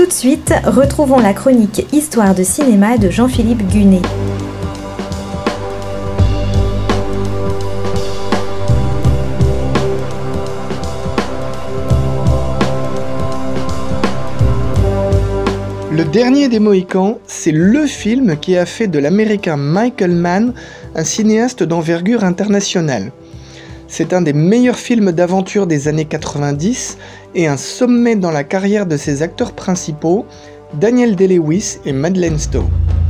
Tout de suite, retrouvons la chronique Histoire de cinéma de Jean-Philippe Gunet. Le dernier des Mohicans, c'est le film qui a fait de l'américain Michael Mann un cinéaste d'envergure internationale. C'est un des meilleurs films d'aventure des années 90 et un sommet dans la carrière de ses acteurs principaux, Daniel Day-Lewis et Madeleine Stowe.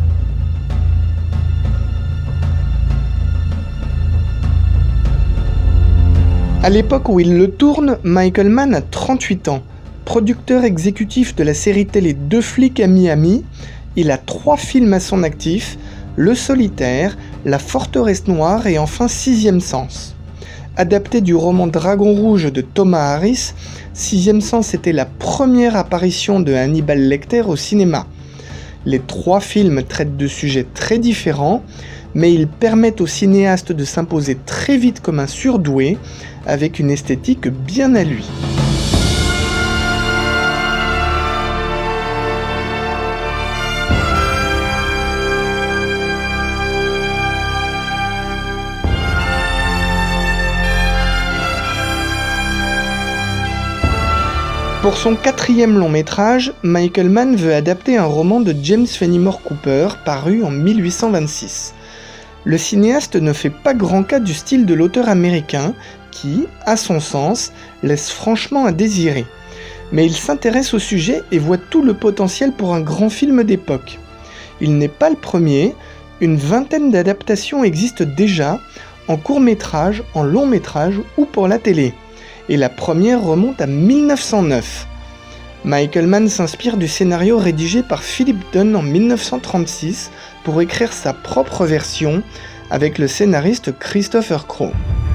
À l'époque où il le tourne, Michael Mann a 38 ans. Producteur exécutif de la série télé Deux flics à Miami, il a 3 films à son actif, Le Solitaire, La Forteresse Noire et enfin Sixième Sens. Adapté du roman Dragon Rouge de Thomas Harris, Sixième Sens était la première apparition de Hannibal Lecter au cinéma. Les 3 films traitent de sujets très différents, mais ils permettent au cinéaste de s'imposer très vite comme un surdoué, avec une esthétique bien à lui. Pour son 4e long métrage, Michael Mann veut adapter un roman de James Fenimore Cooper paru en 1826. Le cinéaste ne fait pas grand cas du style de l'auteur américain qui, à son sens, laisse franchement à désirer. Mais il s'intéresse au sujet et voit tout le potentiel pour un grand film d'époque. Il n'est pas le premier, une vingtaine d'adaptations existent déjà, en court-métrage, en long-métrage ou pour la télé. Et la première remonte à 1909. Michael Mann s'inspire du scénario rédigé par Philip Dunn en 1936 pour écrire sa propre version avec le scénariste Christopher Crowe.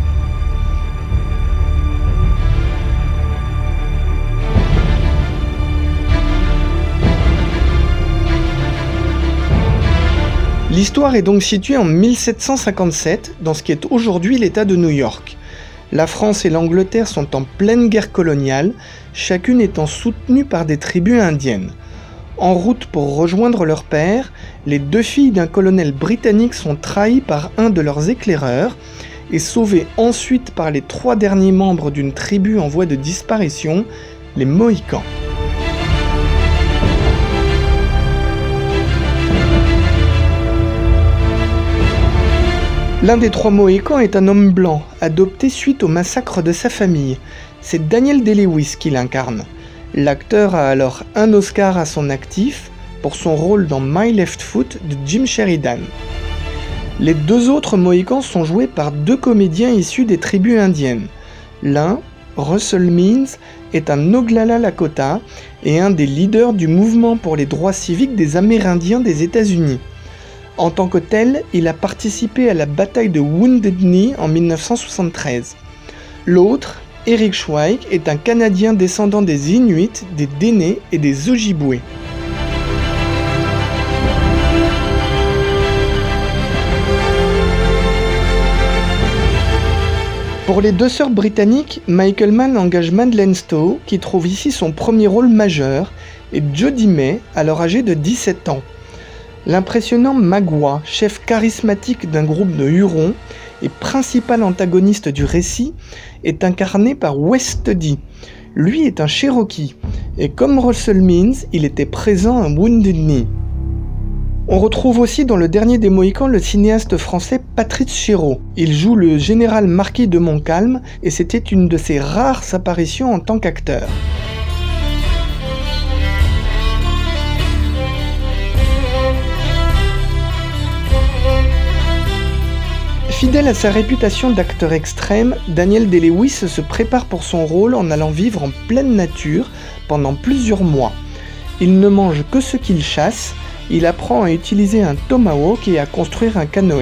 L'histoire est donc située en 1757 dans ce qui est aujourd'hui l'État de New York. La France et l'Angleterre sont en pleine guerre coloniale, chacune étant soutenue par des tribus indiennes. En route pour rejoindre leur père, les 2 filles d'un colonel britannique sont trahies par un de leurs éclaireurs et sauvées ensuite par les 3 derniers membres d'une tribu en voie de disparition, les Mohicans. L'un des 3 Mohicans est un homme blanc, adopté suite au massacre de sa famille. C'est Daniel Day-Lewis qui l'incarne. L'acteur a alors un Oscar à son actif pour son rôle dans My Left Foot de Jim Sheridan. Les 2 autres Mohicans sont joués par 2 comédiens issus des tribus indiennes. L'un, Russell Means, est un Oglala Lakota et un des leaders du mouvement pour les droits civiques des Amérindiens des États-Unis. En tant que tel, il a participé à la bataille de Wounded Knee en 1973. L'autre, Eric Schweik, est un Canadien descendant des Inuits, des Dénés et des Ojibwés. Pour les 2 sœurs britanniques, Michael Mann engage Madeleine Stowe, qui trouve ici son premier rôle majeur, et Jodie May, alors âgée de 17 ans. L'impressionnant Magua, chef charismatique d'un groupe de Hurons et principal antagoniste du récit, est incarné par Wes Studi. Lui est un Cherokee, et comme Russell Means, il était présent à Wounded Knee. On retrouve aussi dans Le Dernier des Mohicans le cinéaste français Patrice Chéreau. Il joue le général Marquis de Montcalm et c'était une de ses rares apparitions en tant qu'acteur. Fidèle à sa réputation d'acteur extrême, Daniel Day-Lewis se prépare pour son rôle en allant vivre en pleine nature pendant plusieurs mois. Il ne mange que ce qu'il chasse, il apprend à utiliser un tomahawk et à construire un canoë.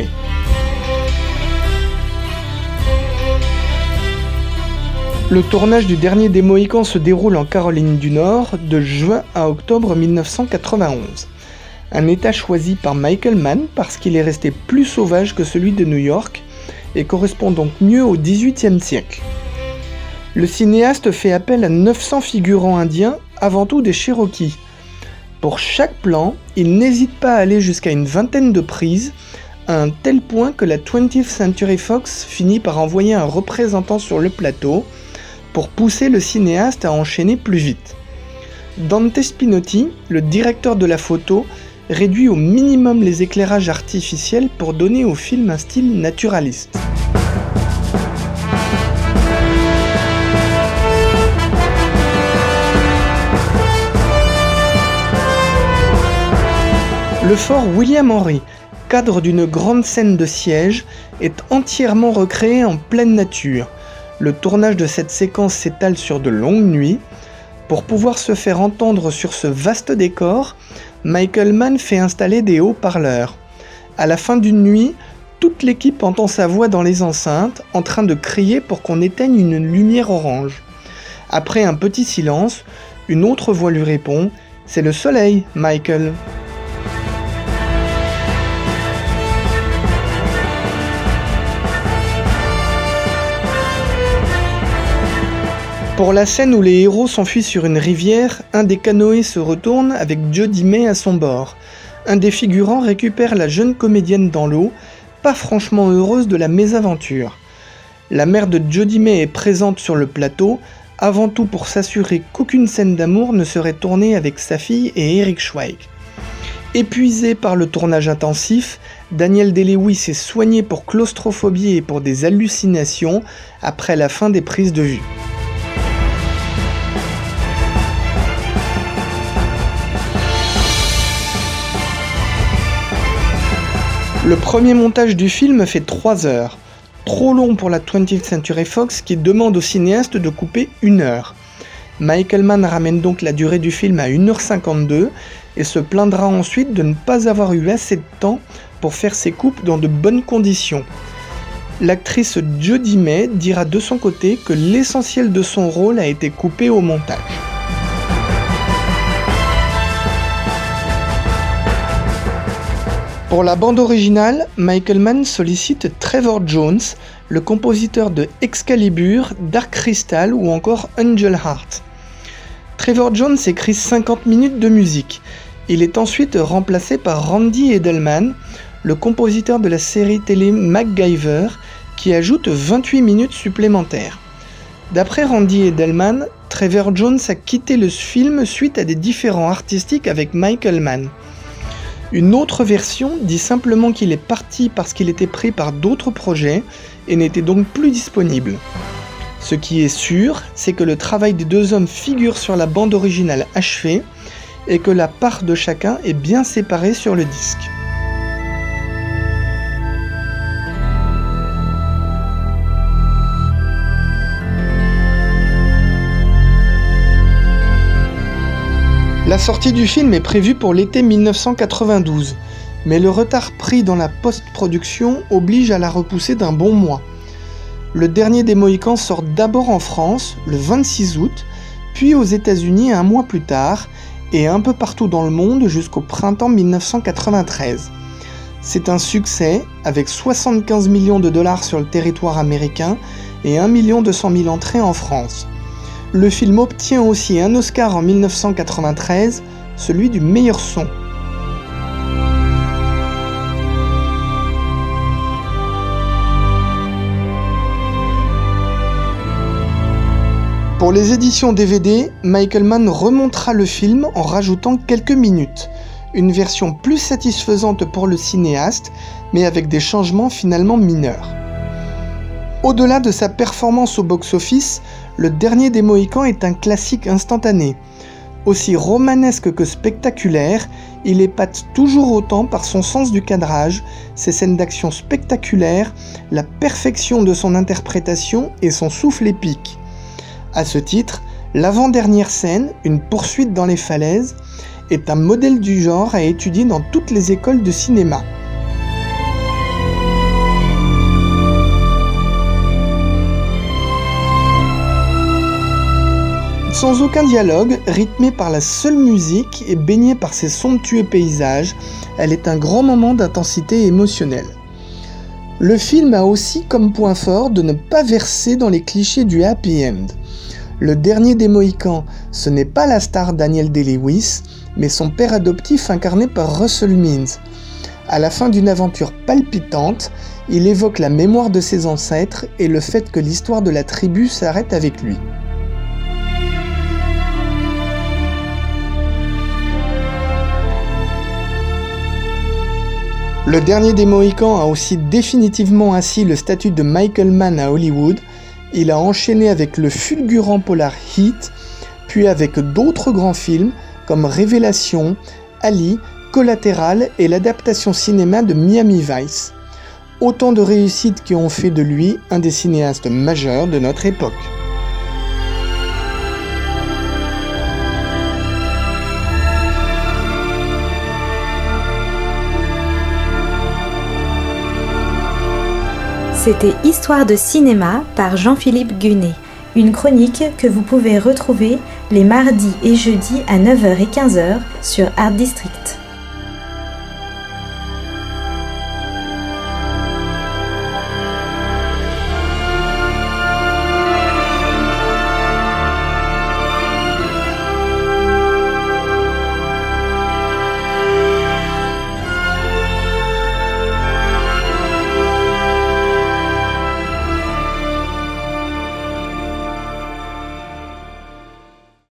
Le tournage du Dernier des Mohicans se déroule en Caroline du Nord de juin à octobre 1991. Un état choisi par Michael Mann parce qu'il est resté plus sauvage que celui de New York et correspond donc mieux au XVIIIe siècle. Le cinéaste fait appel à 900 figurants indiens, avant tout des Cherokees. Pour chaque plan, il n'hésite pas à aller jusqu'à une vingtaine de prises, à un tel point que la 20th Century Fox finit par envoyer un représentant sur le plateau pour pousser le cinéaste à enchaîner plus vite. Dante Spinotti, le directeur de la photo, réduit au minimum les éclairages artificiels pour donner au film un style naturaliste. Le fort William Henry, cadre d'une grande scène de siège, est entièrement recréé en pleine nature. Le tournage de cette séquence s'étale sur de longues nuits. Pour pouvoir se faire entendre sur ce vaste décor, Michael Mann fait installer des haut-parleurs. À la fin d'une nuit, toute l'équipe entend sa voix dans les enceintes, en train de crier pour qu'on éteigne une lumière orange. Après un petit silence, une autre voix lui répond « C'est le soleil, Michael !» Pour la scène où les héros s'enfuient sur une rivière, un des canoës se retourne avec Jody May à son bord. Un des figurants récupère la jeune comédienne dans l'eau, pas franchement heureuse de la mésaventure. La mère de Jody May est présente sur le plateau, avant tout pour s'assurer qu'aucune scène d'amour ne serait tournée avec sa fille et Eric Schweig. Épuisé par le tournage intensif, Daniel Day-Lewis est soigné pour claustrophobie et pour des hallucinations après la fin des prises de vue. Le premier montage du film fait 3 heures, trop long pour la 20th Century Fox qui demande au cinéaste de couper 1 heure. Michael Mann ramène donc la durée du film à 1h52 et se plaindra ensuite de ne pas avoir eu assez de temps pour faire ses coupes dans de bonnes conditions. L'actrice Jody May dira de son côté que l'essentiel de son rôle a été coupé au montage. Pour la bande originale, Michael Mann sollicite Trevor Jones, le compositeur de Excalibur, Dark Crystal ou encore Angel Heart. Trevor Jones écrit 50 minutes de musique. Il est ensuite remplacé par Randy Edelman, le compositeur de la série télé MacGyver, qui ajoute 28 minutes supplémentaires. D'après Randy Edelman, Trevor Jones a quitté le film suite à des différends artistiques avec Michael Mann. Une autre version dit simplement qu'il est parti parce qu'il était pris par d'autres projets et n'était donc plus disponible. Ce qui est sûr, c'est que le travail des deux hommes figure sur la bande originale achevée et que la part de chacun est bien séparée sur le disque. La sortie du film est prévue pour l'été 1992, mais le retard pris dans la post-production oblige à la repousser d'un bon mois. Le dernier des Mohicans sort d'abord en France, le 26 août, puis aux États-Unis un mois plus tard, et un peu partout dans le monde jusqu'au printemps 1993. C'est un succès, avec 75 millions de dollars sur le territoire américain et 1 200 000 entrées en France. Le film obtient aussi un Oscar en 1993, celui du meilleur son. Pour les éditions DVD, Michael Mann remontera le film en rajoutant quelques minutes. Une version plus satisfaisante pour le cinéaste, mais avec des changements finalement mineurs. Au-delà de sa performance au box-office, Le Dernier des Mohicans est un classique instantané. Aussi romanesque que spectaculaire, il épate toujours autant par son sens du cadrage, ses scènes d'action spectaculaires, la perfection de son interprétation et son souffle épique. À ce titre, l'avant-dernière scène, une poursuite dans les falaises, est un modèle du genre à étudier dans toutes les écoles de cinéma. Sans aucun dialogue, rythmée par la seule musique et baignée par ses somptueux paysages, elle est un grand moment d'intensité émotionnelle. Le film a aussi comme point fort de ne pas verser dans les clichés du happy end. Le Dernier des Mohicans, ce n'est pas la star Daniel Day-Lewis, mais son père adoptif incarné par Russell Means. À la fin d'une aventure palpitante, il évoque la mémoire de ses ancêtres et le fait que l'histoire de la tribu s'arrête avec lui. Le dernier des Mohicans a aussi définitivement assis le statut de Michael Mann à Hollywood. Il a enchaîné avec le fulgurant polar Heat, puis avec d'autres grands films comme Révélation, Ali, Collatéral et l'adaptation cinéma de Miami Vice. Autant de réussites qui ont fait de lui un des cinéastes majeurs de notre époque. C'était Histoire de cinéma par Jean-Philippe Gunet. Une chronique que vous pouvez retrouver les mardis et jeudis à 9h et 15h sur Art District.